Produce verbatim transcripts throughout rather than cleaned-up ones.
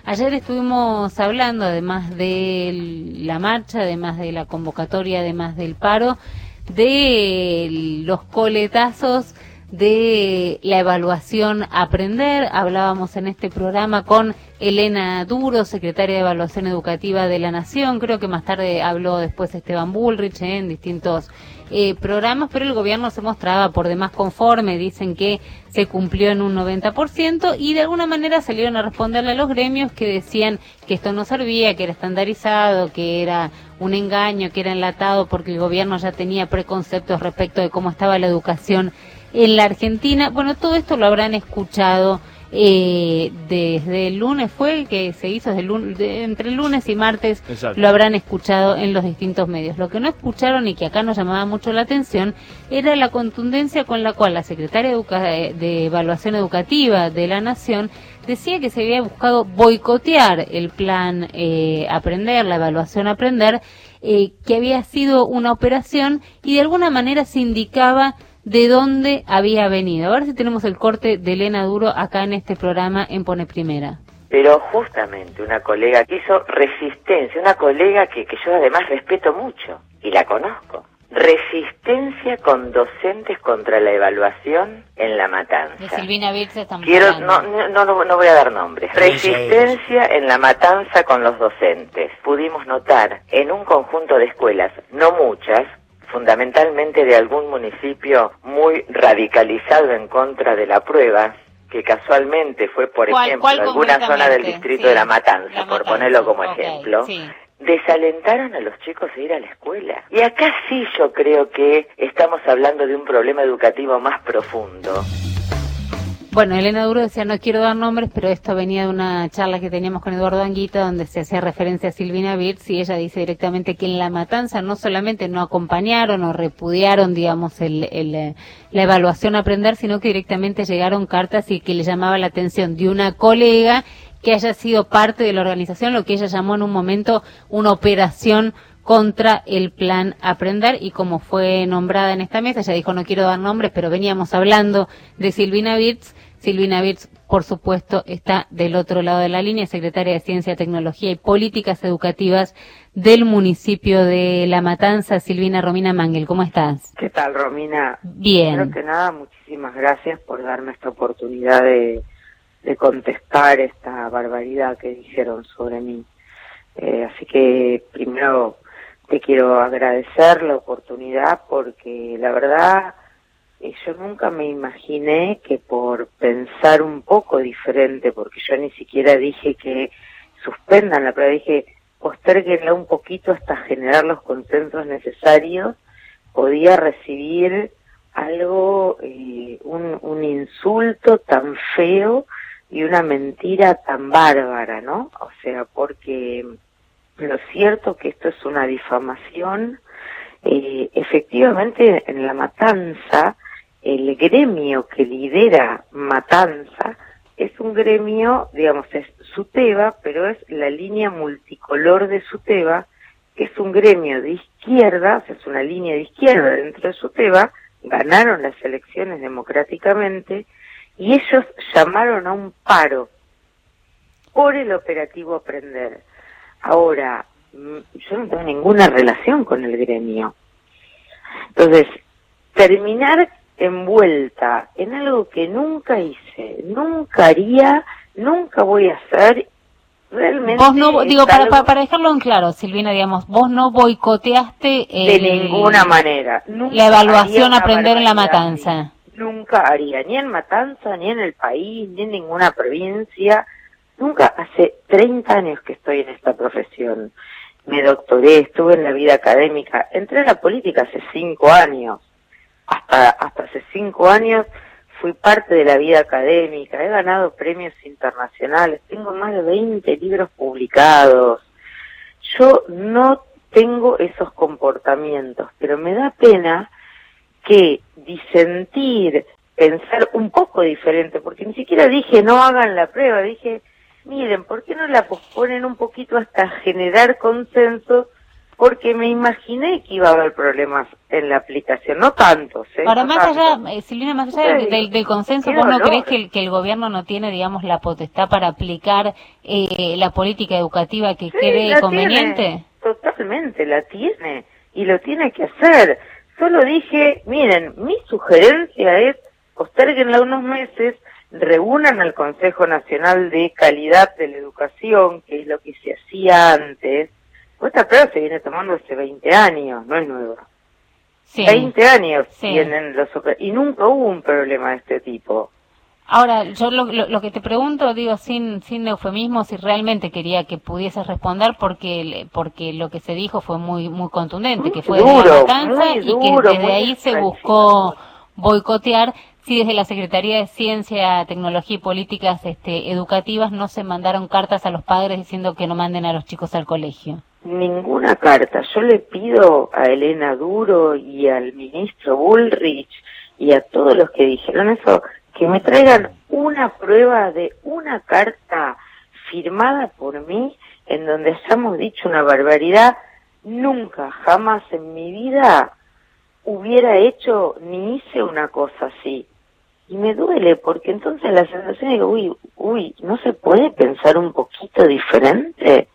Ayer estuvimos hablando, además de la marcha, además de la convocatoria, además del paro, de los coletazos de la evaluación Aprender. Hablábamos en este programa con Elena Duro, secretaria de Evaluación Educativa de la Nación. Creo que más tarde habló después Esteban Bullrich eh, en distintos eh, programas, pero el gobierno se mostraba por demás conforme. Dicen que se cumplió en un noventa por ciento y de alguna manera salieron a responderle a los gremios que decían que esto no servía, que era estandarizado, que era un engaño, que era enlatado porque el gobierno ya tenía preconceptos respecto de cómo estaba la educación en la Argentina. Bueno, todo esto lo habrán escuchado eh, desde el lunes, fue que se hizo desde el lunes, de, entre el lunes y martes. Exacto. Lo habrán escuchado en los distintos medios. Lo que no escucharon y que acá nos llamaba mucho la atención era la contundencia con la cual la secretaria Educa de Evaluación Educativa de la Nación decía que se había buscado boicotear el plan eh, Aprender, la evaluación Aprender, eh, que había sido una operación y de alguna manera se indicaba de dónde había venido. A ver si tenemos el corte de Elena Duro acá en este programa en Pone Primera. Pero justamente una colega que hizo resistencia, una colega que, que yo además respeto mucho y la conozco. Resistencia con docentes contra la evaluación en La Matanza. De Silvina Birz estamos Quiero, no, no, no, no voy a dar nombres. Resistencia en La Matanza con los docentes. Pudimos notar en un conjunto de escuelas, no muchas, fundamentalmente de algún municipio muy radicalizado en contra de la prueba, que casualmente fue, por ¿Cuál, ejemplo, cuál alguna zona del distrito sí, de La Matanza, la por Matanza, ponerlo como okay, ejemplo, sí. Desalentaron a los chicos de ir a la escuela. Y acá sí yo creo que estamos hablando de un problema educativo más profundo. Bueno, Elena Duro decía, no quiero dar nombres, pero esto venía de una charla que teníamos con Eduardo Anguita, donde se hacía referencia a Silvina Birz, y ella dice directamente que en La Matanza no solamente no acompañaron o repudiaron, digamos, el, el, la evaluación Aprender, sino que directamente llegaron cartas y que le llamaba la atención de una colega que haya sido parte de la organización, lo que ella llamó en un momento una operación contra el plan Aprender, y como fue nombrada en esta mesa, ella dijo no quiero dar nombres, pero veníamos hablando de Silvina Birz. Silvina Birz, por supuesto, está del otro lado de la línea, secretaria de Ciencia, Tecnología y Políticas Educativas del municipio de La Matanza. Silvina, Romina Mangel, ¿cómo estás? ¿Qué tal, Romina? Bien. Primero que nada, muchísimas gracias por darme esta oportunidad de, de contestar esta barbaridad que dijeron sobre mí. Eh, así que primero te quiero agradecer la oportunidad porque la verdad yo nunca me imaginé que por pensar un poco diferente, porque yo ni siquiera dije que suspendan la prueba, dije postérguenla un poquito hasta generar los consensos necesarios, podía recibir algo, eh, un, un insulto tan feo y una mentira tan bárbara, ¿no? O sea, porque lo cierto que esto es una difamación. Eh, efectivamente, en La Matanza, el gremio que lidera Matanza es un gremio, digamos, es SUTEBA, pero es la línea multicolor de SUTEBA, que es un gremio de izquierda, o sea, es una línea de izquierda dentro de SUTEBA, ganaron las elecciones democráticamente, y ellos llamaron a un paro por el operativo Aprender. Ahora, yo no tengo ninguna relación con el gremio. Entonces, terminar envuelta en algo que nunca hice, nunca haría, nunca voy a hacer, realmente... Vos no, digo, para, algo... para, para dejarlo en claro, Silvina, digamos, vos no boicoteaste el, de ninguna manera. Nunca la evaluación Aprender en La Matanza. Nunca haría, ni en Matanza, ni en el país, ni en ninguna provincia. Nunca, hace treinta años que estoy en esta profesión. Me doctoré, estuve en la vida académica, entré en la política hace cinco años. Hasta, hasta hace cinco años fui parte de la vida académica, he ganado premios internacionales, tengo más de veinte libros publicados. Yo no tengo esos comportamientos, pero me da pena que disentir, pensar un poco diferente, porque ni siquiera dije no hagan la prueba, dije... Miren, ¿por qué no la posponen un poquito hasta generar consenso porque me imaginé que iba a haber problemas en la aplicación, no tantos. ¿eh? Ahora, no más tantos. allá, eh, Silvina, más allá del, del, del consenso, ¿vos no creés que el, que el gobierno no tiene, digamos, la potestad para aplicar eh, la política educativa que sí, cree conveniente? Tiene, totalmente, la tiene, y lo tiene que hacer. Solo dije, miren, mi sugerencia es, posterguenla unos meses, reúnan al Consejo Nacional de Calidad de la Educación, que es lo que se hacía antes. Esta prueba se viene tomando hace veinte años, no es nueva. Sí. veinte años Sí. tienen los y nunca hubo un problema de este tipo. Ahora, yo lo, lo, lo que te pregunto, digo, sin sin eufemismo, si realmente quería que pudieses responder, porque porque lo que se dijo fue muy muy contundente, Muy que fue duro, de la matanza muy y duro, que desde muy ahí se descalificador. buscó boicotear. Si desde la Secretaría de Ciencia, Tecnología y Políticas este, Educativas no se mandaron cartas a los padres diciendo que no manden a los chicos al colegio. Ninguna carta. Yo le pido a Elena Duro y al ministro Bullrich y a todos los que dijeron eso, que me traigan una prueba de una carta firmada por mí en donde hayamos dicho una barbaridad. Nunca, jamás en mi vida hubiera hecho ni hice una cosa así. Y me duele, porque entonces la sensación es que, uy, uy, ¿no se puede pensar un poquito diferente?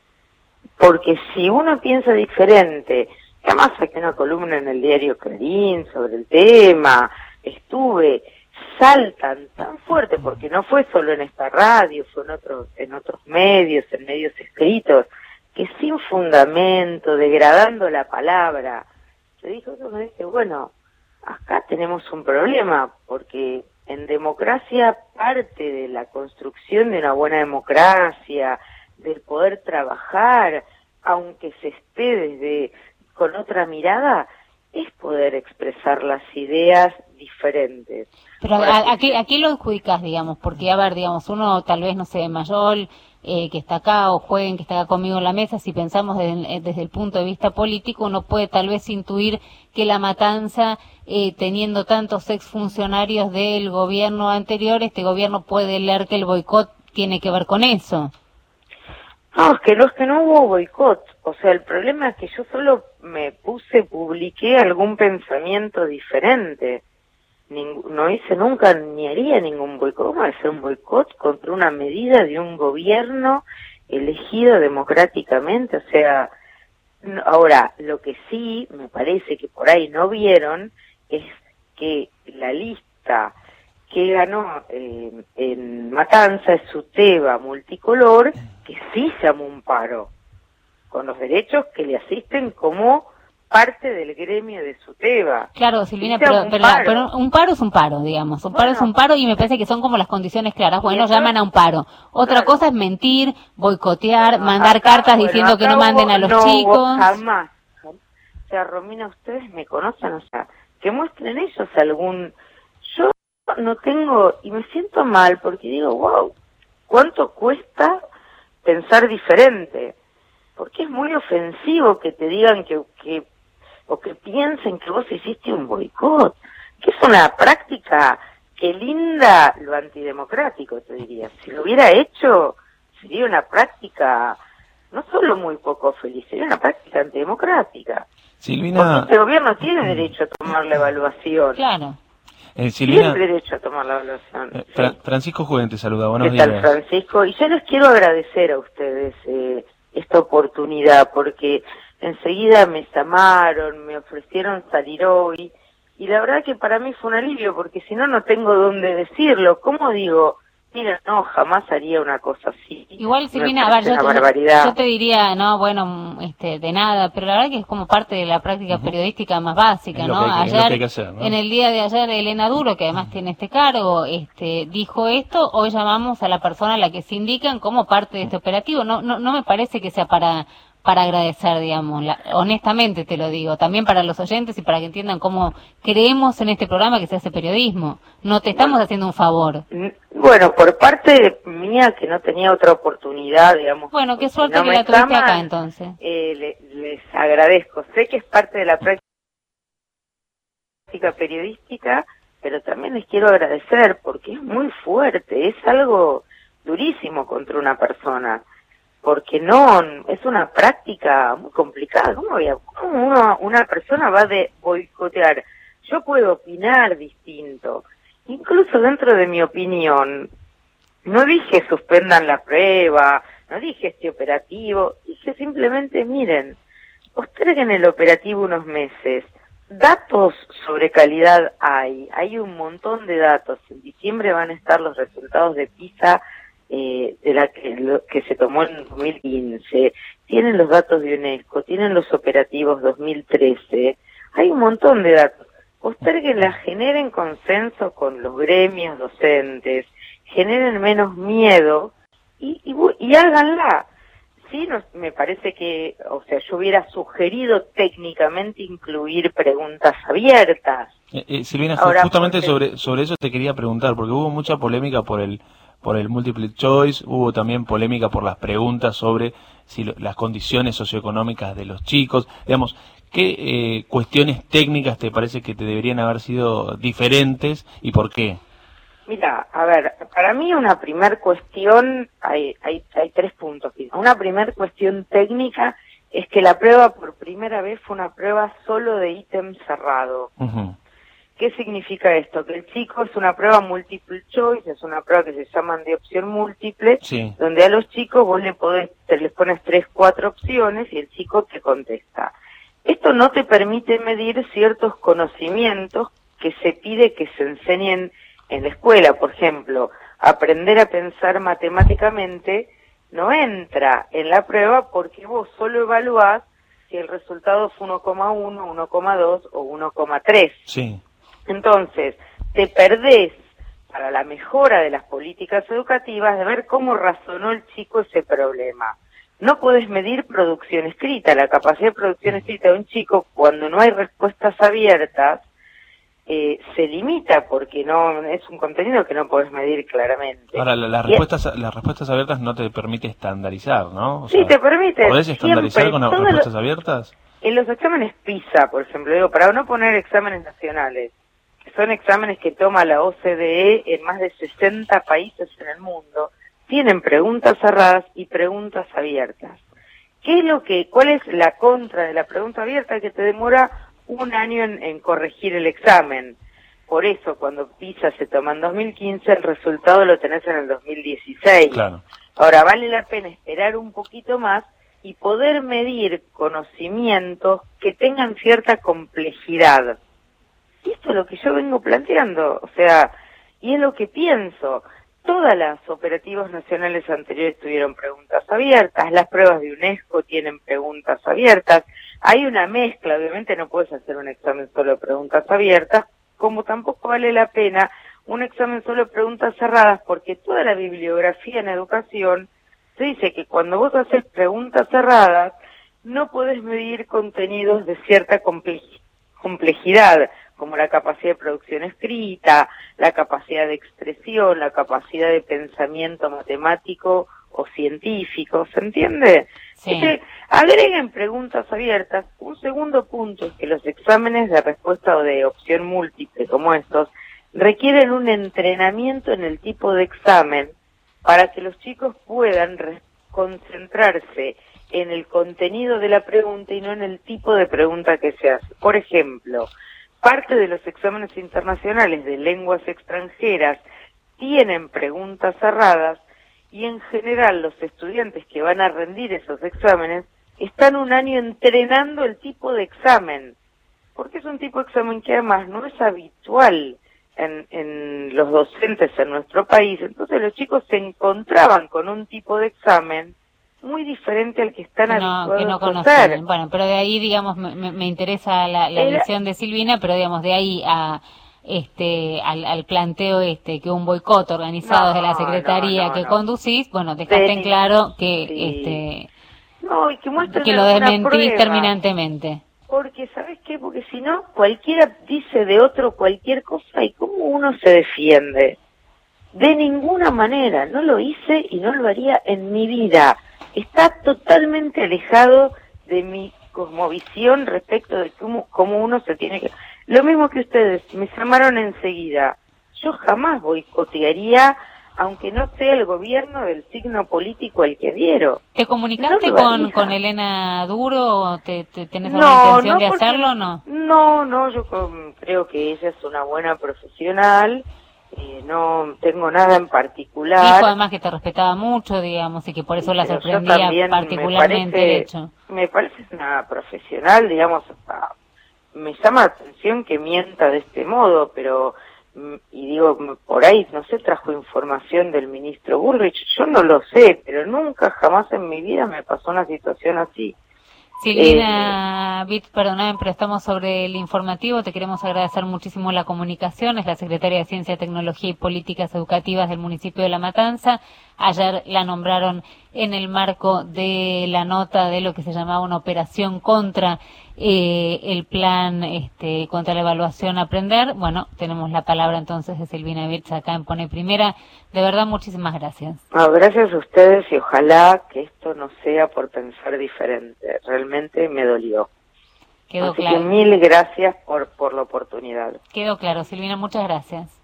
Porque si uno piensa diferente, además saqué una columna en el diario Clarín sobre el tema, estuve, saltan tan fuerte, porque no fue solo en esta radio, fue en otros, en otros medios, en medios escritos, que sin fundamento, degradando la palabra, se dijo, uno dice, bueno, acá tenemos un problema, porque en democracia parte de la construcción de una buena democracia, del poder trabajar, aunque se esté desde con otra mirada, es poder expresar las ideas diferentes. Pero a, a, qué, ¿a qué lo adjudicas, digamos? Porque, a ver, digamos, uno tal vez, no sé, Mayol, eh, que está acá, o Jueguen, que está acá conmigo en la mesa, si pensamos desde, desde el punto de vista político, uno puede tal vez intuir que la matanza, eh, teniendo tantos exfuncionarios del gobierno anterior, este gobierno puede leer que el boicot tiene que ver con eso. No, es que no, es que no hubo boicot. O sea, el problema es que yo solo me puse, publiqué algún pensamiento diferente. Ning- no hice nunca, ni haría ningún boicot. ¿Cómo va a ser un boicot contra una medida de un gobierno elegido democráticamente? O sea, no, ahora, lo que sí me parece que por ahí no vieron es que la lista que ganó eh, en Matanza es SUTEBA multicolor, que sí llamó un paro, con los derechos que le asisten como parte del gremio de SUTEBA. Claro, Silvina, Sí, pero, un pero, paro. pero un paro es un paro, digamos. Un paro Bueno. es un paro y me parece que son como las condiciones claras. Bueno, eso- llaman a un paro. Otra Claro. cosa es mentir, boicotear, Bueno, mandar acá, cartas bueno, diciendo que acá no manden hubo- a los no hubo chicos. jamás. O sea, Romina, ustedes me conocen, o sea, que muestren ellos algún... Yo no tengo, y me siento mal, porque digo, wow, ¿cuánto cuesta pensar diferente? Porque es muy ofensivo que te digan que, que o que piensen que vos hiciste un boicot, que es una práctica que linda lo antidemocrático, te diría. Si lo hubiera hecho, sería una práctica no solo muy poco feliz, sería una práctica antidemocrática. Silvina, Porque este gobierno tiene derecho a tomar la evaluación. Claro. eh, Silvina, Tiene derecho a tomar la evaluación. eh, Sí. Fra- Francisco Jueguen te saluda, buenos ¿Qué tal, días. Francisco? Y yo les quiero agradecer a ustedes eh, esta oportunidad, porque enseguida me llamaron, me ofrecieron salir hoy, y la verdad que para mí fue un alivio, porque si no, no tengo dónde decirlo. ¿Cómo digo? Mira, no, jamás haría una cosa así. Igual, Me Silvina, a ver, parece yo una te, barbaridad. yo te diría, no, bueno, este, de nada, pero la verdad que es como parte de la práctica Ujú. periodística más básica, Es lo ¿no? que hay que- es lo Ayer, que hay que hacer, ¿no? en el día de ayer, Elena Duro, que además tiene este cargo, este, dijo esto, hoy llamamos a la persona a la que se indican como parte de este operativo. No, no, no me parece que sea para, para agradecer, digamos, la- honestamente te lo digo, también para los oyentes y para que entiendan cómo creemos en este programa que se hace periodismo. No te estamos haciendo un favor. Mm, Bueno, por parte mía, que no tenía otra oportunidad, digamos. Bueno, qué porque suerte no que me la tuviste llaman, acá entonces. eh, le- les agradezco. Sé que es parte de la práctica periodística, pero también les quiero agradecer porque es muy fuerte, es algo durísimo contra una persona. porque no, es una práctica muy complicada. ¿Cómo, voy a, cómo uno, una persona va de boicotear? Yo puedo opinar distinto, incluso dentro de mi opinión. No dije suspendan la prueba, no dije este operativo, dije simplemente miren, posterguen el operativo unos meses. Datos sobre calidad hay, hay un montón de datos. En diciembre van a estar los resultados de PISA eh, de la que, lo, que se tomó en dos mil quince. Tienen los datos de UNESCO, tienen los operativos dos mil trece. Hay un montón de datos. Posterguenla, generen consenso con los gremios docentes, generen menos miedo y, y, y háganla. Sí, no, me parece que, o sea, yo hubiera sugerido técnicamente incluir preguntas abiertas. Eh, eh, Silvina, Ahora, justamente porque... sobre sobre eso te quería preguntar, porque hubo mucha polémica por el por el multiple choice, hubo también polémica por las preguntas sobre si lo, las condiciones socioeconómicas de los chicos, digamos, ¿qué eh, cuestiones técnicas te parece que te deberían haber sido diferentes y por qué? Mira, a ver, para mí una primer cuestión, hay, hay, hay tres puntos. Una primer cuestión técnica es que la prueba por primera vez fue una prueba solo de ítem cerrado. Uh-huh. ¿Qué significa esto? Que el chico es una prueba multiple choice, es una prueba que se llaman de opción múltiple, sí. donde a los chicos vos le podés, te les pones tres, cuatro opciones y el chico te contesta. Esto no te permite medir ciertos conocimientos que se pide que se enseñen en la escuela. Por ejemplo, aprender a pensar matemáticamente no entra en la prueba porque vos solo evaluás si el resultado es uno coma uno, uno coma dos o uno coma tres. Sí. Entonces, te perdés para la mejora de las políticas educativas de ver cómo razonó el chico ese problema. No podés medir producción escrita. La capacidad de producción escrita de un chico, cuando no hay respuestas abiertas, eh, se limita porque no es un contenido que no podés medir claramente. Ahora, la, las, respuestas, es... las respuestas abiertas no te permite estandarizar, ¿no? O sí, sea, te permite. ¿podés estandarizar siempre, con las respuestas lo... abiertas? En los exámenes PISA, por ejemplo, digo, para no poner exámenes nacionales, que son exámenes que toma la O C D E en más de sesenta países en el mundo, tienen preguntas cerradas y preguntas abiertas. ¿Qué es lo que, cuál es la contra de la pregunta abierta? Que te demora un año en, en corregir el examen. Por eso, cuando PISA se toma en dos mil quince, el resultado lo tenés en el dos mil dieciséis. Claro. Ahora, vale la pena esperar un poquito más y poder medir conocimientos que tengan cierta complejidad. Y esto es lo que yo vengo planteando, o sea, y es lo que pienso. Todas las operativos nacionales anteriores tuvieron preguntas abiertas, las pruebas de UNESCO tienen preguntas abiertas, hay una mezcla, obviamente no puedes hacer un examen solo de preguntas abiertas, como tampoco vale la pena un examen solo de preguntas cerradas, porque toda la bibliografía en educación se dice que cuando vos haces preguntas cerradas, no podés medir contenidos de cierta comple- complejidad, como la capacidad de producción escrita, la capacidad de expresión, la capacidad de pensamiento matemático o científico, ¿se entiende? Sí. Entonces, agreguen preguntas abiertas. Un segundo punto es que los exámenes de respuesta o de opción múltiple como estos requieren un entrenamiento en el tipo de examen para que los chicos puedan concentrarse en el contenido de la pregunta y no en el tipo de pregunta que se hace. Por ejemplo, parte de los exámenes internacionales de lenguas extranjeras tienen preguntas cerradas y en general los estudiantes que van a rendir esos exámenes están un año entrenando el tipo de examen, porque es un tipo de examen que además no es habitual en, en los docentes en nuestro país. Entonces los chicos se encontraban con un tipo de examen muy diferente al que están no, habituados que no a conocen. hacer. Bueno, pero de ahí, digamos, me, me interesa la, la Era... visión de Silvina, pero digamos, de ahí a este al, al planteo este que un boicot organizado no, de la Secretaría no, no, que no. conducís, bueno, dejaste de en claro que sí. este no, y que, que lo desmentís terminantemente. Porque, ¿sabes qué? Porque si no, cualquiera dice de otro cualquier cosa y ¿cómo uno se defiende? De ninguna manera, no lo hice y no lo haría en mi vida. Está totalmente alejado de mi cosmovisión respecto de cómo, cómo uno se tiene que... Lo mismo que ustedes, me llamaron enseguida. Yo jamás boicotearía aunque no sea el gobierno del signo político el que adhiero. ¿Te comunicaste No con, con Elena Duro o te, te tenés alguna No, intención no, de porque- hacerlo o no? No, no, yo con- creo que ella es una buena profesional, eh, no tengo nada en particular. Dijo además que te respetaba mucho, digamos, y que por eso la Pero yo sorprendía también me particularmente parece- el hecho. Me parece una profesional, digamos, ah, me llama la atención que mienta de este modo, pero, mm, y digo, mm, por ahí, no sé, trajo información del ministro Bullrich, yo no lo sé, pero nunca, jamás en mi vida me pasó una situación así. Silvina Bitz, perdóname, pero estamos sobre el informativo. Te queremos agradecer muchísimo la comunicación. Es la secretaria de Ciencia, Tecnología y Políticas Educativas del municipio de La Matanza. Ayer la nombraron en el marco de la nota de lo que se llamaba una operación contra eh, el plan este, contra la evaluación Aprender. Bueno, tenemos la palabra entonces de Silvina Bitz acá en Pone Primera. De verdad, muchísimas gracias. No, gracias a ustedes y ojalá que esto no sea por pensar diferente. Realmente me dolió. Quedó Así claro. que mil gracias por, por la oportunidad. Quedó claro, Silvina, muchas gracias.